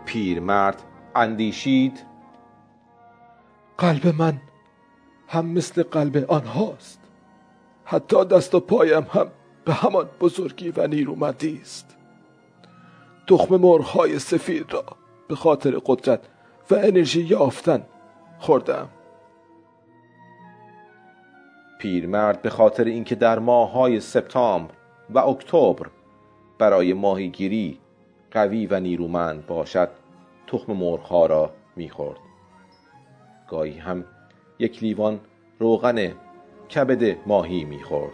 پیرمرد اندیشید: قلب من هم مثل قلب آنهاست، حتی دست و پایم هم به همان بزرگی و نیرومندی است. تخم مرغ‌های سفید را به خاطر قدرت و انرژی یافتن خوردم. پیرمرد به خاطر اینکه در ماه‌های سپتامبر و اکتبر برای ماهیگیری قوی و نیرومند باشد، تخم مرغ‌ها را می‌خورد. گاهی هم یک لیوان روغن کبد ماهی می‌خورد.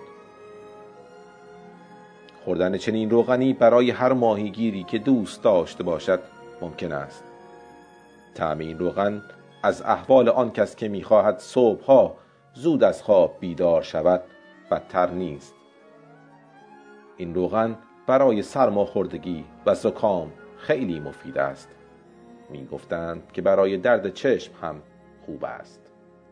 خوردن چنین روغنی برای هر ماهیگیری که دوست داشته باشد ممکن است. طعم این روغن از احوال آن کس که می‌خواهد صبح‌ها زود از خواب بیدار شود بدتر نیست. این روغن برای سرماخوردگی و زکام خیلی مفید است. می‌گفتند که برای درد چشم هم خوب است.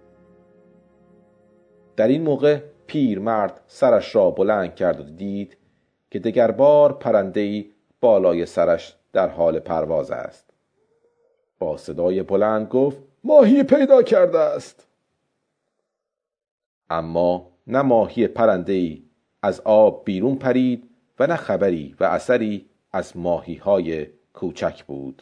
در این موقع پیرمرد سرش را بلند کرد و دید که دگر بار پرنده‌ای بالای سرش در حال پرواز است. با صدای بلند گفت: ماهی پیدا کرده است. اما نه ماهی پرنده‌ای از آب بیرون پرید و نه خبری و اثری از ماهی‌های کوچک بود.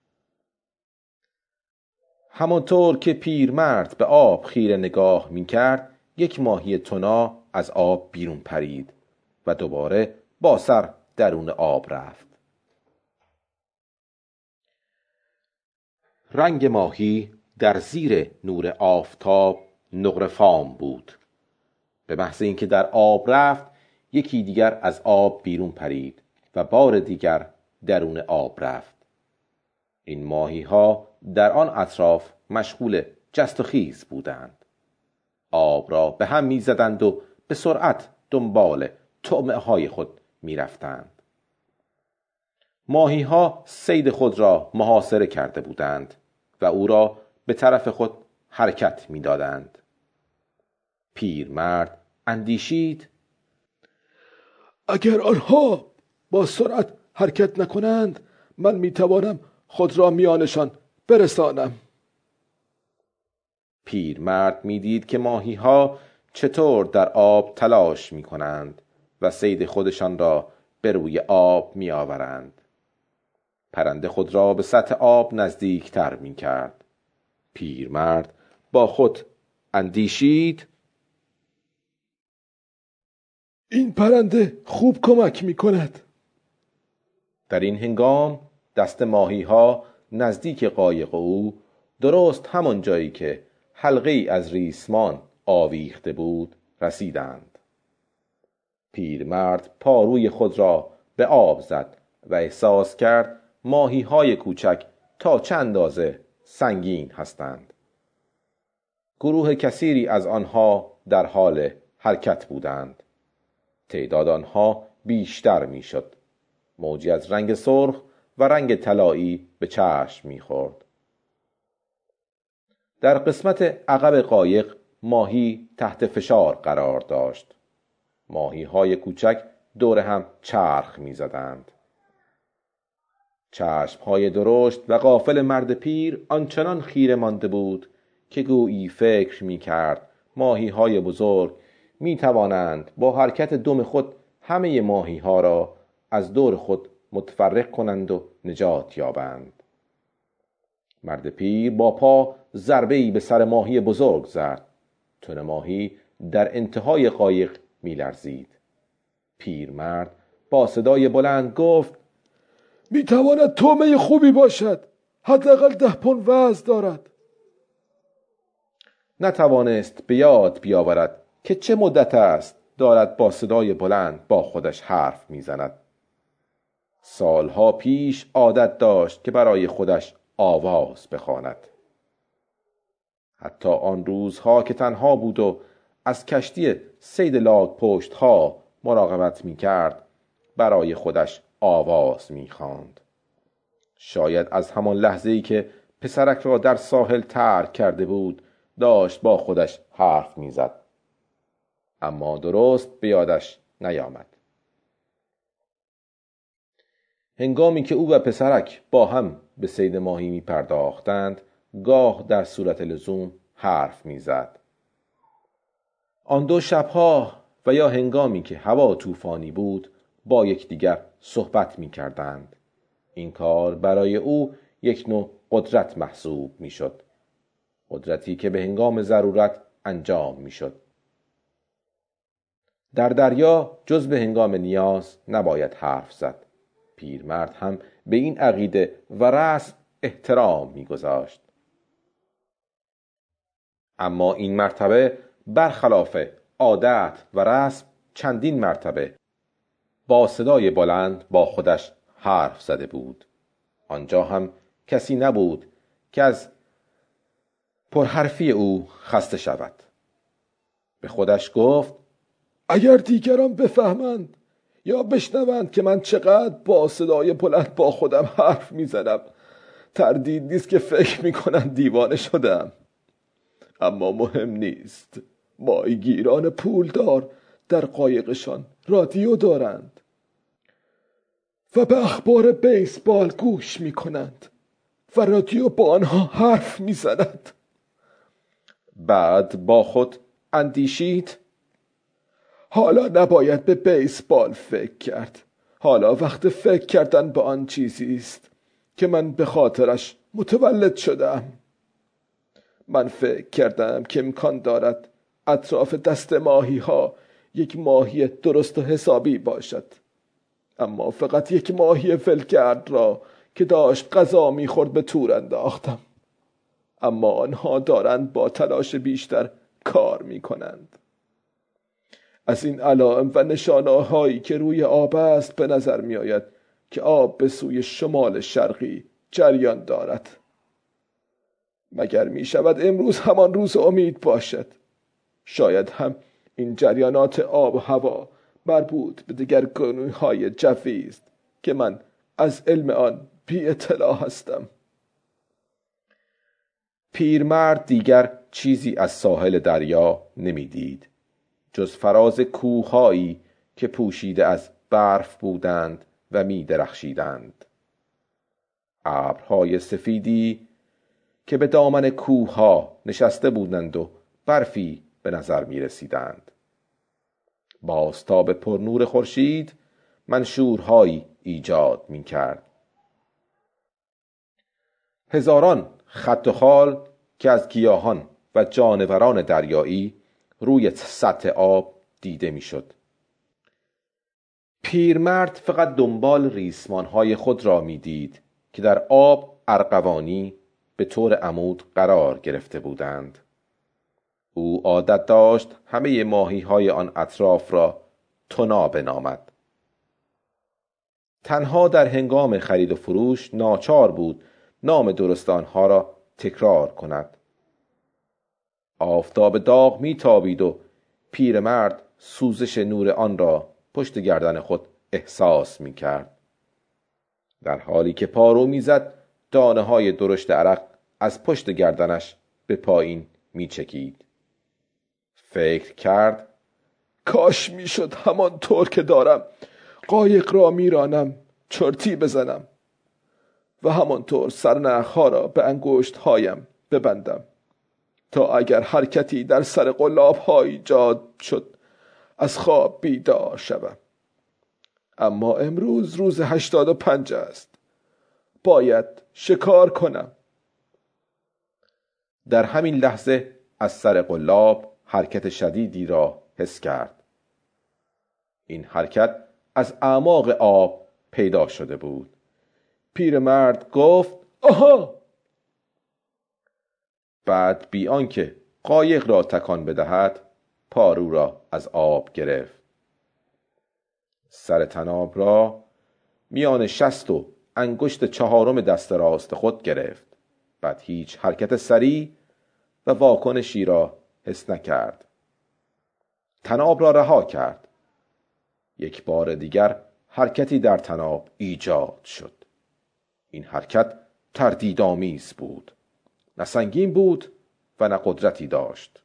همانطور که پیرمرد به آب خیره نگاه می‌کرد، یک ماهی تنا از آب بیرون پرید و دوباره با سر درون آب رفت. رنگ ماهی در زیر نور آفتاب نقره‌فام بود. به محض اینکه در آب رفت، یکی دیگر از آب بیرون پرید و بار دیگر درون آب رفت. این ماهی‌ها در آن اطراف مشغول جست و خیز بودند. آب را به هم می‌زدند و به سرعت دنبال طعمه‌های خود می‌رفتند. ماهی‌ها صید خود را محاصره کرده بودند و او را به طرف خود حرکت می‌دادند. پیرمرد اندیشید: اگر آنها با سرعت حرکت نکنند، من میتوانم خود را میانشان برسانم. پیرمرد میدید که ماهی‌ها چطور در آب تلاش می‌کنند و صید خودشان را به روی آب می‌آورند. پرنده خود را به سطح آب نزدیکتر می‌کرد. پیرمرد با خود اندیشید: این پرنده خوب کمک می‌کند. در این هنگام دست ماهی‌ها نزدیک قایق او، درست همان جایی که حلقه‌ای از ریسمان آویخته بود، رسیدند. پیرمرد پاروی خود را به آب زد و احساس کرد ماهی‌های کوچک تا چه اندازه سنگین هستند. گروه کثیری از آنها در حال حرکت بودند. تعداد آنها بیشتر میشد. موجی از رنگ سرخ و رنگ طلایی به چشم میخورد. در قسمت عقب قایق ماهی تحت فشار قرار داشت. ماهی‌های کوچک دور هم چرخ می‌زدند. چشم‌های درشت و غافل مرد پیر آنچنان خیره مانده بود که گویی فکر می‌کرد ماهی‌های بزرگ می‌توانند با حرکت دم خود همه ماهی‌ها را از دور خود متفرق کنند و نجات یابند. مرد پیر با پا ضربه‌ای به سر ماهی بزرگ زد. تن ماهی در انتهای قایق می‌لرزید. پیرمرد با صدای بلند گفت: می‌تواند طعمه خوبی باشد. حداقل 10 پوند وزن دارد. نتوانست به یاد بیاورد که چه مدت است دارد با صدای بلند با خودش حرف می‌زند. سالها پیش عادت داشت که برای خودش آواز بخواند. حتی آن روزها که تنها بود و از کشتی صید لاک پشت ها مراقبت می کرد، برای خودش آواز می خواند. شاید از همان لحظه‌ای که پسرک را در ساحل ترک کرده بود داشت با خودش حرف می زد. اما درست به یادش نیامد. هنگامی که او و پسرک با هم به صید ماهی می پرداختند، گاه در صورت لزوم حرف می زد. آن دو شبها و یا هنگامی که هوا طوفانی بود با یکدیگر صحبت می کردند. این کار برای او یک نوع قدرت محسوب می شد. قدرتی که به هنگام ضرورت انجام می شد. در دریا جز به هنگام نیاز نباید حرف زد. پیرمرد هم به این عقیده و رسم احترام می گذاشت. اما این مرتبه برخلاف عادت و رسم چندین مرتبه با صدای بلند با خودش حرف زده بود. آنجا هم کسی نبود که از پرحرفی او خسته شود. به خودش گفت: اگر دیگران بفهمند یا بشنوند که من چقدر با صدای بلند با خودم حرف میزنم، تردید نیست که فکر میکنند دیوانه شدم. اما مهم نیست. ماهیگیران پولدار در قایقشان رادیو دارند و به اخبار بیسبال گوش میکنند و رادیو با آنها حرف میزند. بعد با خود اندیشید: حالا نباید به بیسبال فکر کرد. حالا وقت فکر کردن به آن چیزی است که من به خاطرش متولد شدم. من فکر کردم که امکان دارد اطراف دست ماهی ها یک ماهی درست و حسابی باشد، اما فقط یک ماهی ولگرد را که داشت غذا میخورد به تور انداختم. اما آنها دارند با تلاش بیشتر کار میکنند. از این علائم و نشانه‌هایی که روی آب است به نظر می آید که آب به سوی شمال شرقی جریان دارد. مگر می شود امروز همان روز امید باشد؟ شاید هم این جریانات آب و هوا مربوط به دگرگونی‌های جوی است که من از علم آن بی اطلاع هستم. پیرمرد دیگر چیزی از ساحل دریا نمیدید جز فراز کوه‌هایی که پوشیده از برف بودند و می درخشیدند. ابرهای سفیدی که به دامن کوه‌ها نشسته بودند و برفی به نظر می رسیدند. بازتاب پرنور خورشید منشورهایی ایجاد می کرد. هزاران خط و خال که از گیاهان و جانوران دریایی روی سطح آب دیده می شد. پیرمرد فقط دنبال ریسمانهای خود را می دید که در آب ارغوانی به طور عمود قرار گرفته بودند. او عادت داشت همه ماهی‌های آن اطراف را تونا بنامد. تنها در هنگام خرید و فروش ناچار بود نام درست آنها را تکرار کند. آفتاب داغ میتابید و پیرمرد سوزش نور آن را پشت گردن خود احساس میکرد. در حالی که پارو میزد دانه‌های درشت عرق از پشت گردنش به پایین میچکید. فکر کرد: کاش میشد همانطور که دارم قایق را میرانم چرتی بزنم و همانطور سرنخها را به انگشت‌هایم ببندم تا اگر حرکتی در سر قلاب‌ها ایجاد شد از خواب بیدار شوم. اما امروز روز 85 است. باید شکار کنم. در همین لحظه از سر قلاب حرکت شدیدی را حس کرد. این حرکت از اعماق آب پیدا شده بود. پیرمرد گفت: آها! بعد بی آنکه قایق را تکان بدهد پارو را از آب گرفت. سر طناب را میان شست و انگشت چهارم دست راست خود گرفت. بعد هیچ حرکت سریع و واکنشی را حس نکرد. طناب را رها کرد. یک بار دیگر حرکتی در طناب ایجاد شد. این حرکت تردیدآمیز بود. نه سنگین بود و نه قدرتی داشت.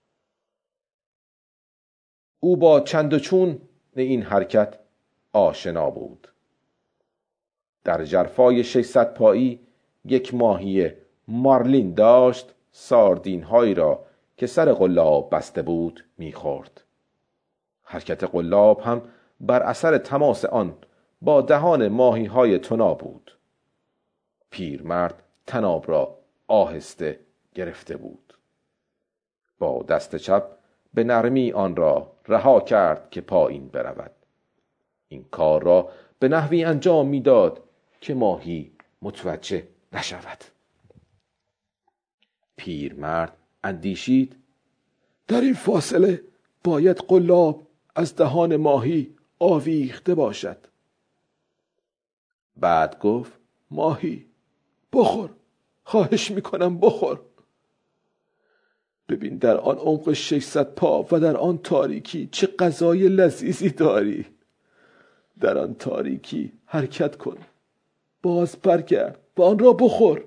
او با چند و چون این حرکت آشنا بود. در ژرفای 600 پایی یک ماهی مارلین داشت ساردین هایی را که سر قلاب بسته بود میخورد. حرکت قلاب هم بر اثر تماس آن با دهان ماهی های تنا بود. پیرمرد طناب را آهسته گرفته بود. با دست چپ به نرمی آن را رها کرد که پایین برود. این کار را به نحوی انجام میداد که ماهی متوجه نشود. پیرمرد اندیشید در این فاصله باید قلاب از دهان ماهی آویخته باشد. بعد گفت ماهی بخور، خواهش میکنم بخور. ببین در آن عمق 600 پا و در آن تاریکی چه غذای لذیذی داری. در آن تاریکی حرکت کن، باز برگرد و آن را بخور.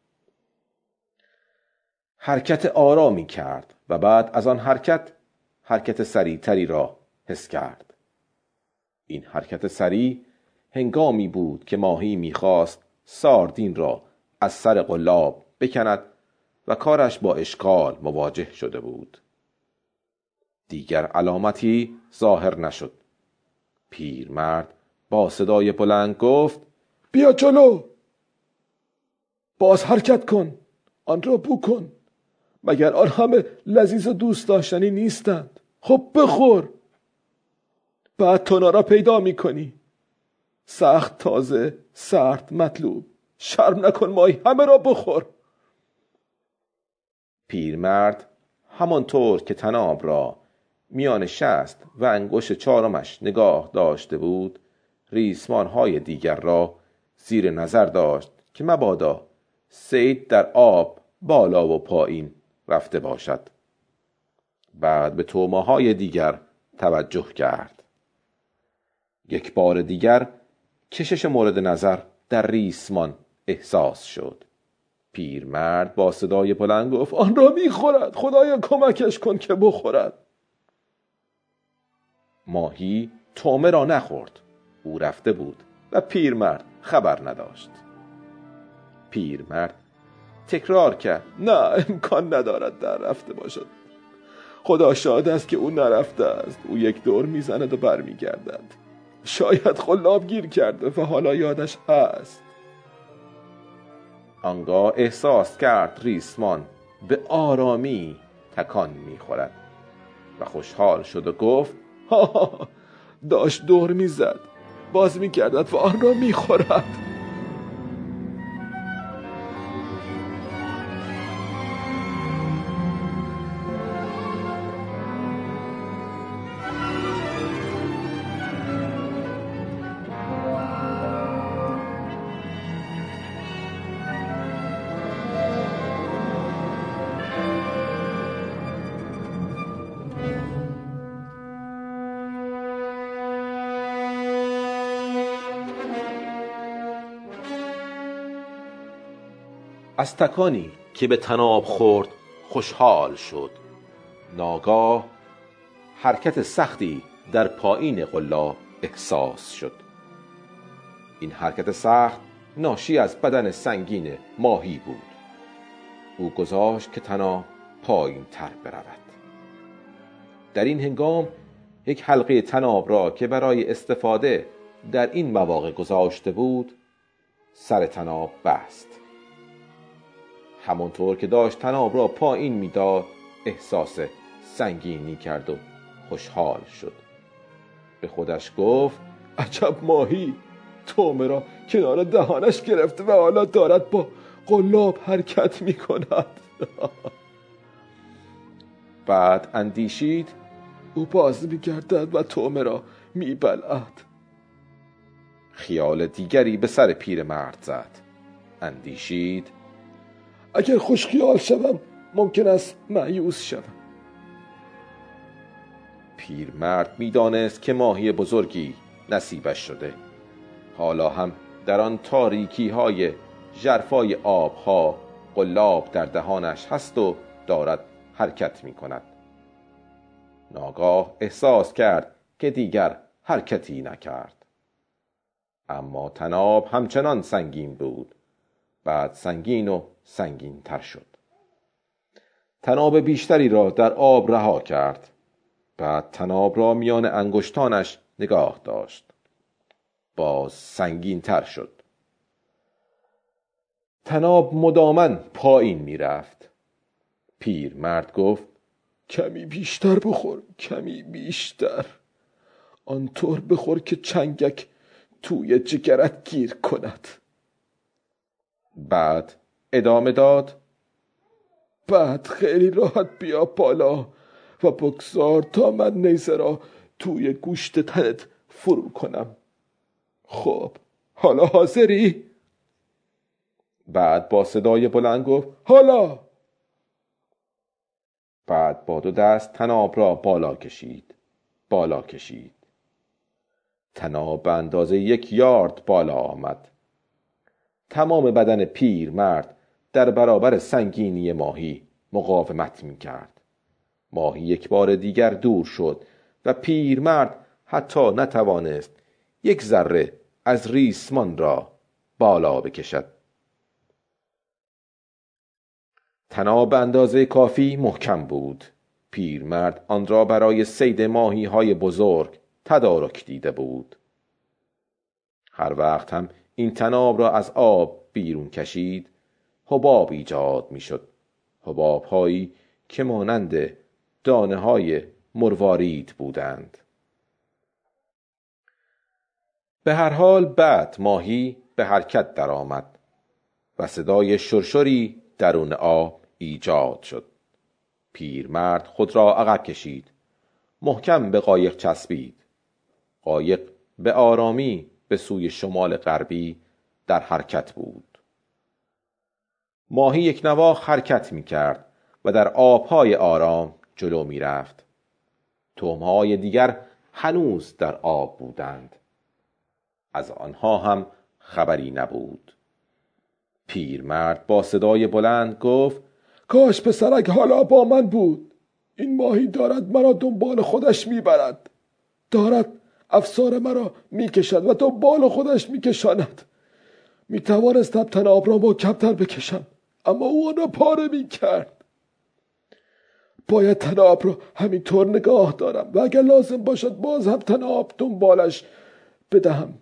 حرکت آرامی کرد و بعد از آن حرکت سریعتری را حس کرد. این حرکت سریع هنگامی بود که ماهی میخواست ساردین را از سر قلاب بکند و کارش با اشکال مواجه شده بود. دیگر علامتی ظاهر نشد. پیرمرد با صدای بلند گفت بیا جلو، باز حرکت کن، آن را بو کن. مگر آن همه لذیذ و دوست داشتنی نیستند؟ خب بخور. بعد تنا را پیدا میکنی، سخت تازه، سرد مطلوب. شرم نکن ماهی، همه را بخور. پیرمرد همانطور که طناب را میان شست و انگشت چهارمش نگاه داشته بود، ریسمانهای دیگر را زیر نظر داشت که مبادا صید در آب بالا و پایین رفته باشد. بعد به طعمه‌های دیگر توجه کرد. یک بار دیگر کشش مورد نظر در ریسمان احساس شد. پیرمرد با صدای بلند گفت آن را میخورد، خدایا کمکش کن که بخورد. ماهی طعمه را نخورد. او رفته بود و پیرمرد خبر نداشت. پیرمرد تکرار کرد نه، امکان ندارد در رفته باشد. خدا شاهد است که او نرفته است. او یک دور میزند و برمیگردد. شاید قلاب گیر کرده و حالا یادش هست. آنگاه احساس کرد ریسمان به آرامی تکان میخورد و خوشحال شد و گفت ها داشت دور میزد، باز میگردد و آن را میخورد. از تکانی که به طناب خورد خوشحال شد. ناگاه حرکت سختی در پایین قلاب احساس شد. این حرکت سخت ناشی از بدن سنگین ماهی بود. او گذاشت که طناب پایین تر برود. در این هنگام یک حلقه طناب را که برای استفاده در این مواقع گذاشته بود سر طناب بست. همانطور که داشت طناب را پایین میداد احساس سنگینی کرد و خوشحال شد. به خودش گفت عجب ماهی، طعمه را کنار دهانش گرفته و حالا دارد با قلاب حرکت می کند. بعد اندیشید او باز می گردد و طعمه را می بلعد. خیال دیگری به سر پیرمرد زد. اندیشید اگر خوش خیال شوم ممکن است مایوس شوم. پیرمرد میدانست که ماهی بزرگی نصیبش شده. حالا هم در آن تاریکی های ژرفای آبها قلاب در دهانش هست و دارد حرکت می کند. ناگاه احساس کرد که دیگر حرکتی نکرد. اما طناب همچنان سنگین بود. بعد سنگین و سنگین تر شد. طناب بیشتری را در آب رها کرد. بعد طناب را میان انگشتانش نگاه داشت. باز سنگین تر شد. طناب مداماً پایین می رفت. پیر مرد گفت: کمی بیشتر بخور، کمی بیشتر. آنطور بخور که چنگک توی جگرت گیر کند. بعد ادامه داد: بعد خیلی راحت بیا بالا و بگذار تا من نیزه را توی گوشت تنت فرو کنم. خب حالا حاضری؟ بعد با صدای بلند گفت: حالا. بعد با 2 دست طناب را بالا کشید. طناب به اندازه 1 یارد بالا آمد. تمام بدن پیر مرد در برابر سنگینی ماهی مقاومت می کرد. ماهی یک بار دیگر دور شد و پیر مرد حتی نتوانست 1 ذره از ریسمان را بالا بکشد. طناب به اندازه کافی محکم بود. پیرمرد آن را برای صید ماهی‌های بزرگ تدارک دیده بود. هر وقت هم این طناب را از آب بیرون کشید، حباب ایجاد می‌شد. حباب‌هایی که مانند دانه‌های مروارید بودند. به هر حال بعد ماهی به حرکت درآمد و صدای شرشری درون آب ایجاد شد. پیرمرد خود را عقب کشید. محکم به قایق چسبید. قایق به آرامی به سوی شمال غربی در حرکت بود. ماهی یک نواخت حرکت می کرد و در آبهای آرام جلو می رفت. تخم‌های دیگر هنوز در آب بودند. از آنها هم خبری نبود. پیرمرد با صدای بلند گفت: کاش پسرک حالا با من بود. این ماهی دارد مرا دنبال خودش میبرد. دارد افسار مرا میکشد و دنبال خودش میکشاند. میتوانستم طناب را محکم‌تر بکشم، اما او آن را پاره میکرد. باید طناب را همینطور نگاه دارم و اگر لازم باشد باز هم طناب دنبالش بدهم.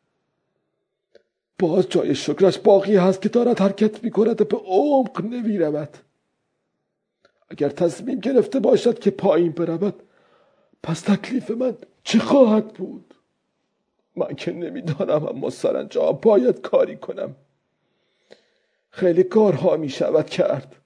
باز جای شکرش باقی هست که دارد حرکت میکند و به عمق نمیرود. اگر تصمیم گرفته باشد که پایین برود، پس تکلیف من چه خواهد بود؟ من که نمیدانم، اما سرانجام باید کاری کنم. خیلی کارها می شود کرد.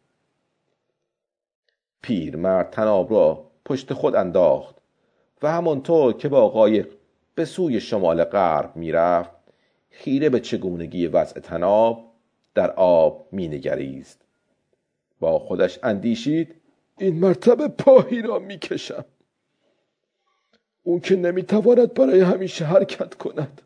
پیرمرد طناب را پشت خود انداخت و همانطور که با قایق به سوی شمال غرب می رفت، خیره به چگونگی وضع طناب در آب می نگریست. با خودش اندیشید: این مرتبه پاهی را می کشم. اون که نمی تواند برای همیشه حرکت کند.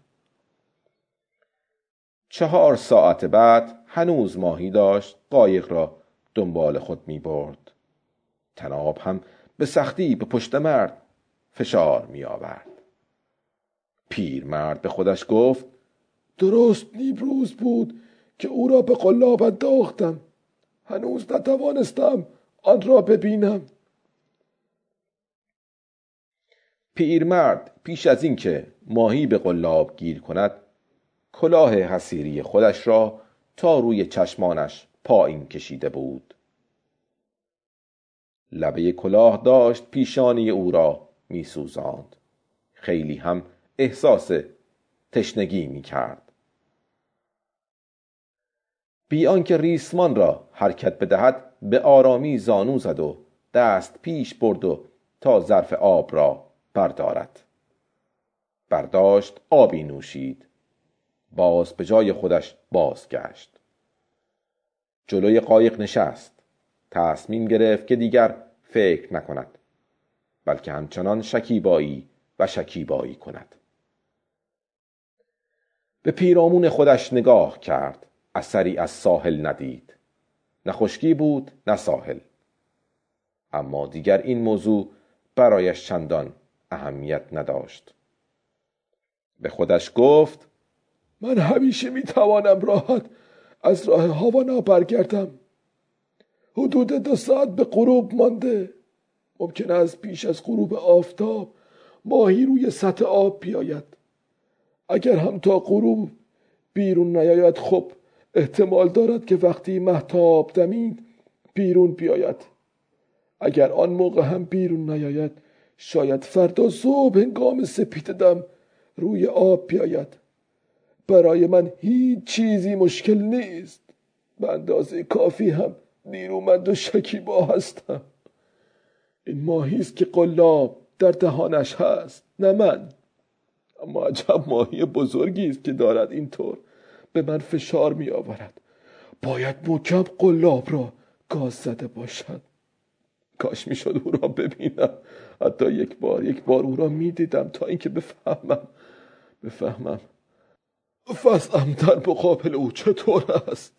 4 ساعت بعد هنوز ماهی داشت قایق را دنبال خود می برد. طناب هم به سختی به پشت مرد فشار می آورد. پیرمرد به خودش گفت: درست نیمروز بود که او را به قلاب انداختم. هنوز نتوانستم آن را ببینم. پیرمرد پیش از این که ماهی به قلاب گیر کند، کلاه حصیری خودش را تا روی چشمانش پایین کشیده بود. لبه کلاه داشت پیشانی او را می سوزاند. خیلی هم احساس تشنگی می کرد. بی آنکه ریسمان را حرکت بدهد به آرامی زانو زد و دست پیش برد و تا ظرف آب را بردارد. برداشت، آبی نوشید. باز به جای خودش بازگشت. جلوی قایق نشست. تصمیم گرفت که دیگر فکر نکند، بلکه همچنان شکیبایی کند. به پیرامون خودش نگاه کرد. اثری از ساحل ندید. نه خشکی بود نه ساحل. اما دیگر این موضوع برایش چندان اهمیت نداشت. به خودش گفت: من همیشه میتوانم راحت از راه هاوانا برگردم. حدود 2 ساعت به غروب مانده. ممکن است پیش از غروب آفتاب ماهی روی سطح آب بیاید. اگر هم تا غروب بیرون نیاید، خب احتمال دارد که وقتی مهتاب دمید بیرون بیاید. اگر آن موقع هم بیرون نیاید، شاید فردا صبح هنگام سپیددم روی آب بیاید. برای من هیچ چیزی مشکل نیست. به اندازه کافی هم نیرومند و شکیبا هستم. این ماهی است که قلاب در دهانش هست، نه من. اما عجب ماهی بزرگی است که دارد اینطور به من فشار می آورد. باید محکم قلاب را گاز زده باشد. کاش می شد او را ببینم. حتی یک بار او را می دیدم تا اینکه بفهمم وضعم در مقابل او چطور است.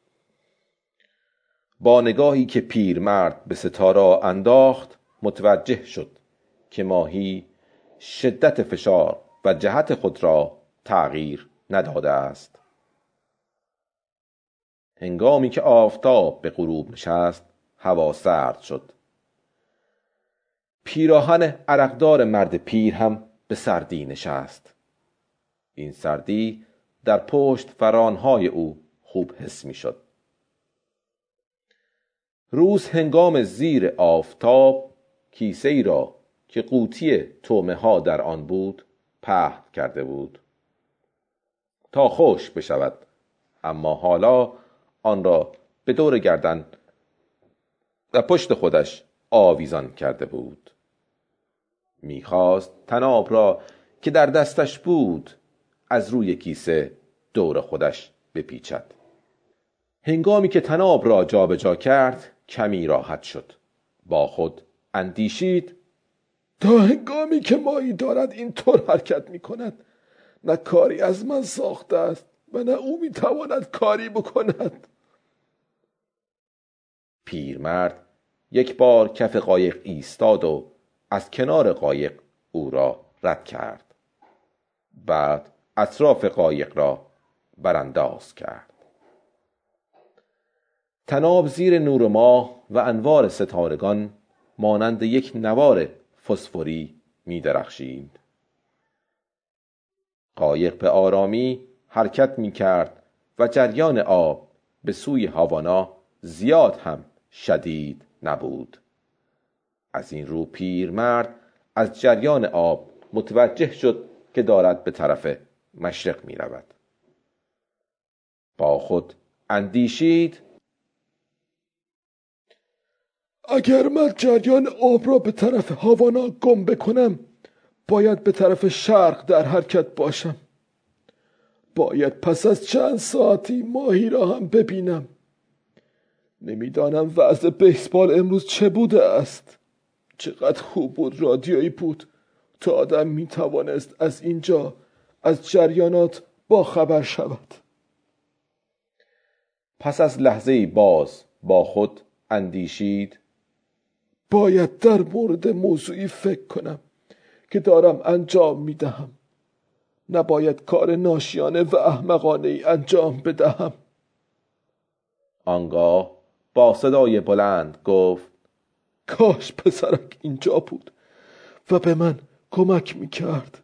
با نگاهی که پیرمرد به ستاره انداخت متوجه شد که ماهی شدت فشار و جهت خود را تغییر نداده است. هنگامی که آفتاب به غروب نشست هوا سرد شد. پیراهن عرقدار مرد پیر هم به سردی نشست. این سردی در پشت فرانهای او خوب حس می شد. روز هنگام زیر آفتاب کیسه ای را که قوطی طعمه ها در آن بود پهن کرده بود تا خشک بشود، اما حالا آن را به دور گردن و پشت خودش آویزان کرده بود. میخواست طناب را که در دستش بود از روی کیسه دور خودش بپیچد. هنگامی که طناب را جابجا کرد کمی راحت شد. با خود اندیشید تا هنگامی که ماهی دارد اینطور حرکت می کند، نه کاری از من ساخته است و نه او می تواند کاری بکند. پیرمرد یک بار کف قایق ایستاد و از کنار قایق او را رد کرد. بعد اطراف قایق را برانداز کرد. طناب زیر نور ماه و انوار ستارگان مانند یک نوار فسفوری می درخشید. قایق به آرامی حرکت می کرد و جریان آب به سوی هاوانا زیاد هم شدید نبود. از این رو پیرمرد از جریان آب متوجه شد که دارد به طرف مشرق می رود. با خود اندیشید اگر من جریان آب را به طرف هاوانا گم بکنم، باید به طرف شرق در حرکت باشم. باید پس از چند ساعتی ماهی را هم ببینم. نمیدانم وضع بیسبال امروز چه بوده است. چقدر خوب بود رادیویی بود تا آدم میتوانست از اینجا از جریانات با خبر شود. پس از لحظه‌ای باز با خود اندیشید باید در مورد موضوعی فکر کنم که دارم انجام میدهم. نباید کار ناشیانه و احمقانه ای انجام بدهم. آنگاه با صدای بلند گفت کاش پسرک اینجا بود و به من کمک میکرد.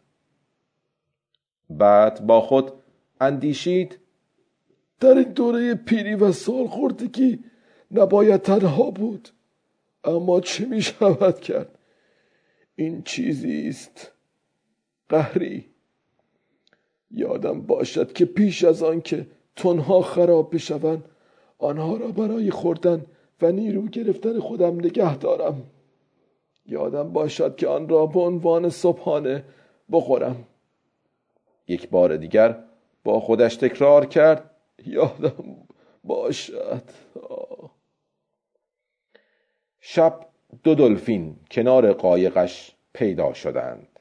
بعد با خود اندیشید در این دوره پیری و سالخوردگی نباید تنها بود. اما چه می شود کرد؟ این چیزی است قهری. یادم باشد که پیش از آن که تنها خراب بشوند آنها را برای خوردن و نیرو گرفتن خودم نگه دارم. یادم باشد که آن را به عنوان صبحانه بخورم. یک بار دیگر با خودش تکرار کرد یادم باشد. شب 2 دلفین کنار قایقش پیدا شدند.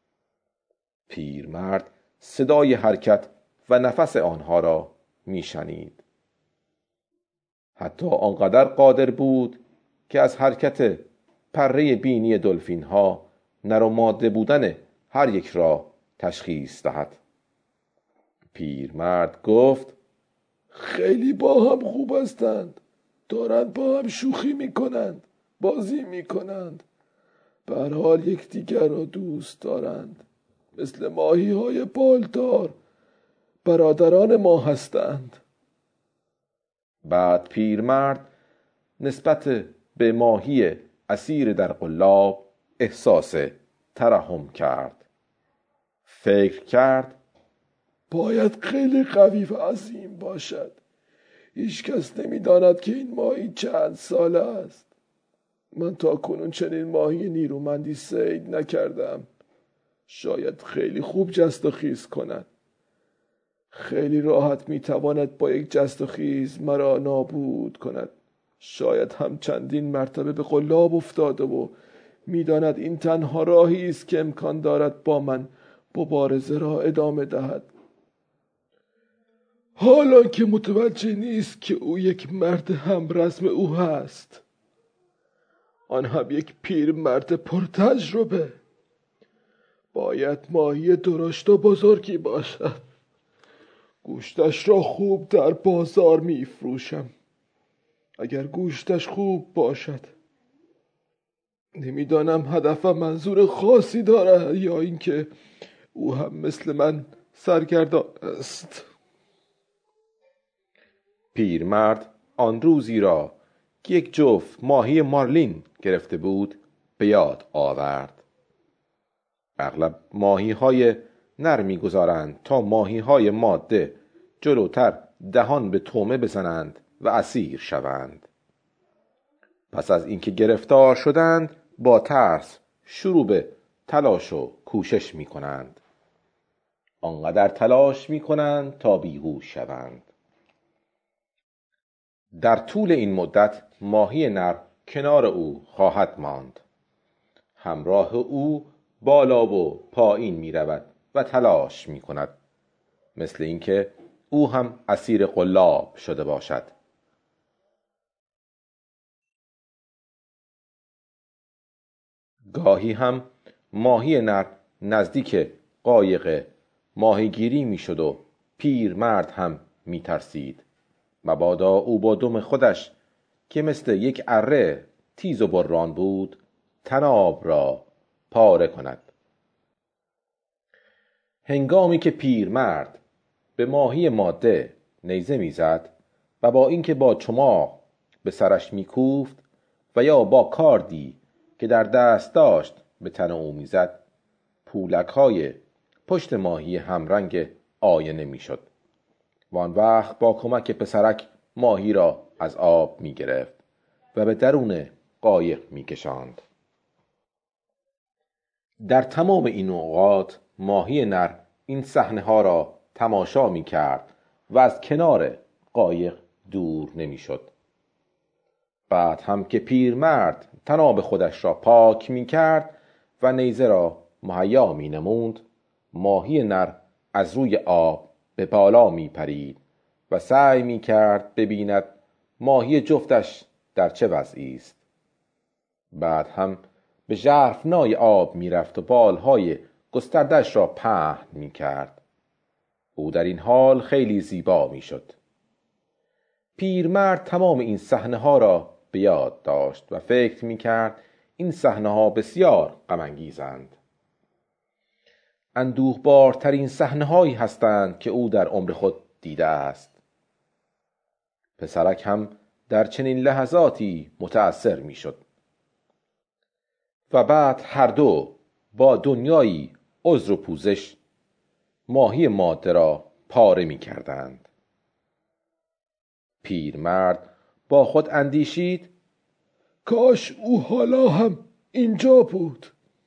پیرمرد صدای حرکت و نفس آنها را میشنید. حتی آنقدر قادر بود که از حرکت پره بینی دلفین ها نر و ماده بودن هر یک را تشخیص دهد. پیرمرد گفت: خیلی با هم خوب هستند. دارند با هم شوخی میکنند، بازی میکنند. به هر حال یکدیگر را دوست دارند. مثل ماهی های بالدار برادران ما هستند. بعد پیرمرد نسبت به ماهی اسیر در قلاب احساس ترحم کرد. فکر کرد: باید خیلی قوی و عظیم باشد. هیچ کس نمیداند که این ماهی چند ساله است. من تا کنون چنین ماهی نیرومندی صید نکردم. شاید خیلی خوب جست و خیز کند. خیلی راحت میتواند با یک جست و خیز مرا نابود کند. شاید هم چندین مرتبه به قلاب افتاده و میداند این تنها راهی است که امکان دارد با من مبارزه را ادامه دهد. حالا که متوجه نیست که او یک مرد همرزم او هست، آن هم یک پیر مرد پرتجربه. باید ماهی درشت و بزرگی باشد. گوشتش را خوب در بازار می فروشم. اگر گوشتش خوب باشد. نمیدانم هدفم منظور خاصی دارد یا اینکه او هم مثل من سرگردان است. پیرمرد آن روزی را که یک جفت ماهی مارلین گرفته بود به یاد آورد. اغلب ماهی های نر می‌گذارند تا ماهی های ماده جلوتر دهان به طعمه بزنند و اسیر شوند. پس از اینکه گرفتار شدند با ترس شروع به تلاش و کوشش می‌کنند. آنقدر تلاش می‌کنند تا بیهوش شوند. در طول این مدت ماهی نر کنار او خواهد ماند. همراه او بالا و پایین می رود و تلاش می کند، مثل اینکه او هم اسیر قلاب شده باشد. گاهی هم ماهی نر نزدیک قایق ماهیگیری می شد و پیرمرد هم می ترسید مبادا او با دم خودش که مثل یک اره تیز و بران بود طناب را پاره کند. هنگامی که پیرمرد به ماهی ماده نیزه میزد و با اینکه با چماق به سرش میکوفت و یا با کاردی که در دست داشت به تن او میزد، پولک‌های پشت ماهی همرنگ آینه میشد و آن وقت با کمک پسرک ماهی را از آب میگرفت و به درون قایق میکشاند. در تمام این اوقات ماهی نر این صحنه ها را تماشا می کرد و از کنار قایق دور نمی شد. بعد هم که پیرمرد طناب خودش را پاک می کرد و نیزه را مهیا می نموند، ماهی نر از روی آب به بالا می پرید و سعی می کرد ببیند ماهی جفتش در چه وضعی است. بعد هم به ژرفنای آب می رفت و بالهای گستردش را پهن می کرد. او در این حال خیلی زیبا می شد. پیرمرد تمام این صحنه ها را به یاد داشت و فکر می کرد این صحنه ها بسیار غم انگیزند. اندوهبارترین صحنه هایی هستند که او در عمر خود دیده است. پسرک هم در چنین لحظاتی متأثر می شد. و بعد هر دو با دنیایی عذر و پوزش ماهی ماده را پاره می کردند. پیرمرد با خود اندیشید: کاش او حالا هم اینجا بود.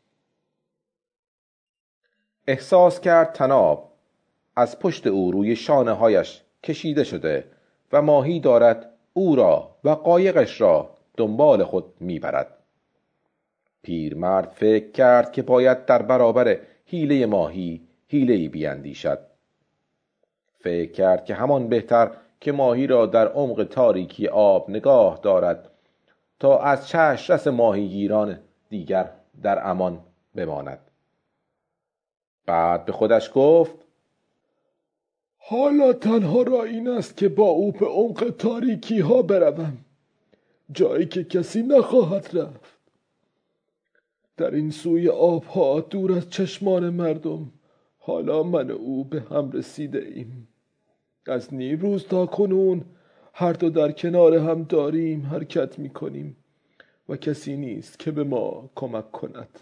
احساس کرد طناب از پشت او روی شانه هایش کشیده شده و ماهی دارد او را و قایقش را دنبال خود می برد. پیرمرد فکر کرد که باید در برابر حیله ماهی حیله‌ای بیندیشد. فکر کرد که همان بهتر که ماهی را در عمق تاریکی آب نگاه دارد تا از چشم‌رس ماهیگیران دیگر در امان بماند. بعد به خودش گفت: حالا تنها راه این است که با او به عمق تاریکی ها بروم، جایی که کسی نخواهد رفت. در این سوی آبها دور از چشمان مردم حالا من و او به هم رسیده ایم. از نیمروز تا کنون هر دو در کنار هم داریم حرکت می کنیم و کسی نیست که به ما کمک کند.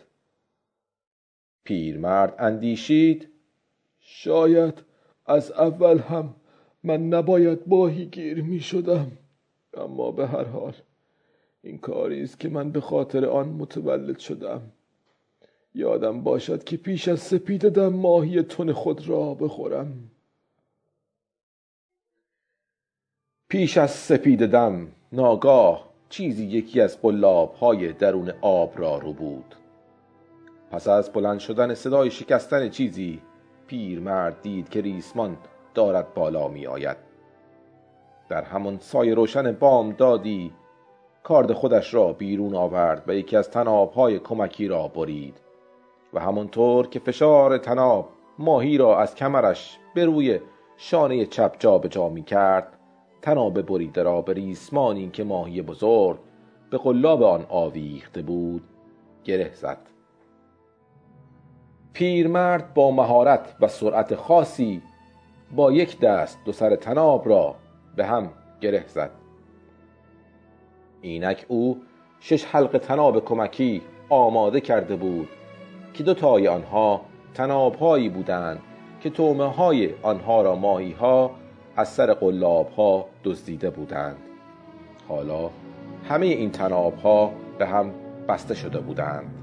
پیرمرد اندیشید: شاید از اول هم من نباید ماهیگیر می شدم، اما به هر حال این کاری است که من به خاطر آن متولد شدم. یادم باشد که پیش از سپیده دم ماهی تن خود را بخورم. پیش از سپیده دم ناگاه چیزی یکی از قلاب‌های درون آب را رو بود. پس از بلند شدن صدای شکستن چیزی، پیرمرد دید که ریسمان دارد بالا می آید. در همان سایه روشن بامدادی کارد خودش را بیرون آورد و یکی از طناب‌های کمکی را برید و همانطور که فشار طناب ماهی را از کمرش به روی شانه چپ جا به جا می کرد، طناب بریده را به ریسمانی که ماهی بزرگ به قلاب آن آویخته بود گره زد. پیرمرد با مهارت و سرعت خاصی با یک دست دو سر طناب را به هم گره زد. اینک او 6 حلقه طناب کمکی آماده کرده بود که 2 تای آنها طناب‌هایی بودند که طعمه‌های آنها را ماهی‌ها از سر قلاب‌ها دزدیده بودند. حالا همه این طناب‌ها به هم بسته شده بودند.